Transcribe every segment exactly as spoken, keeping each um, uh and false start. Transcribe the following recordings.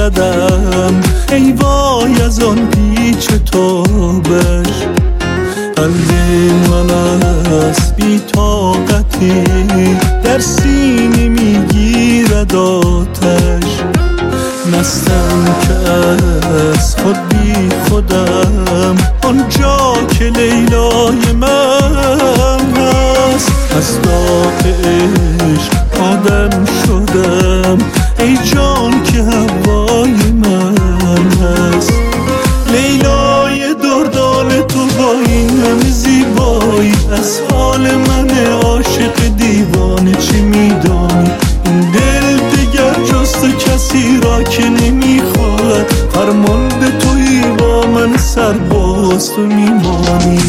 زدم، ای وای از آن پیچ تابش. قلب من از بی طاقتی در سینه میگیرد آتش. مستم که از خود بی خودم، آنجا که لیلای من هست. از داغ عشق آدم شدم، ای جان که هوای من هست. لیلای دردان تو با این همه زیبایی، از حال من عاشق دیوانه چه میدانی؟ این دل دیگر جز تو کسی را که نمیخواهد، فرمانده تویی با من سرباز تو میمانی.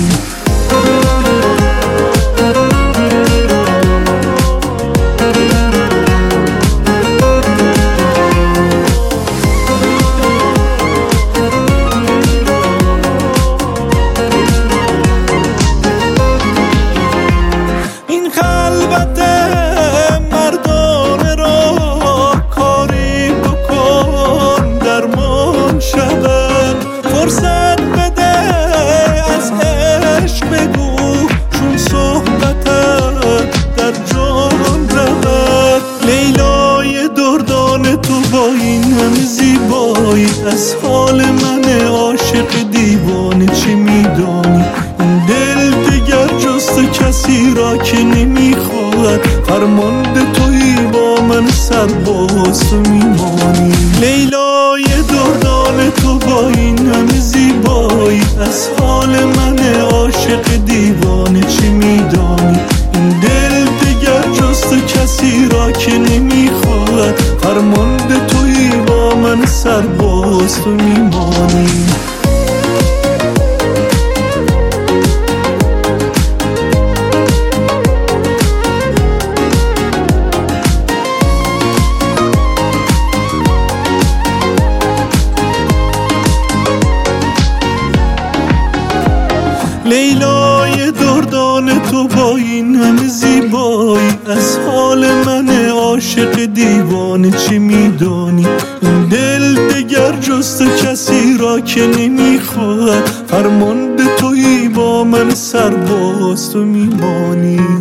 فرصت بده از عشق بگو، چون صحبتت در جان رود. لیلای دردان تو با این همه زیبایی، از حال من عاشق دیوانه چه میدانی؟ این دل دیگر جز تو کسی را که نمیخواهد، فرمانده تویی با من سرباز تو میمانی. لیلای دردان تو با این همه زیبایی، از حال من عاشق دیوانه چه میدانی؟ این دل دیگر جز تو کسی را که نمیخواهد، فرمانده تویی با من سرباز تو میمانی. لیلای دردان تو با این همه زیبایی، از حال من عاشق دیوانه چه میدانی؟ این دل دیگر جز تو کسی را که نمیخواهد، فرمانده تویی با من سرباز تو میمانی.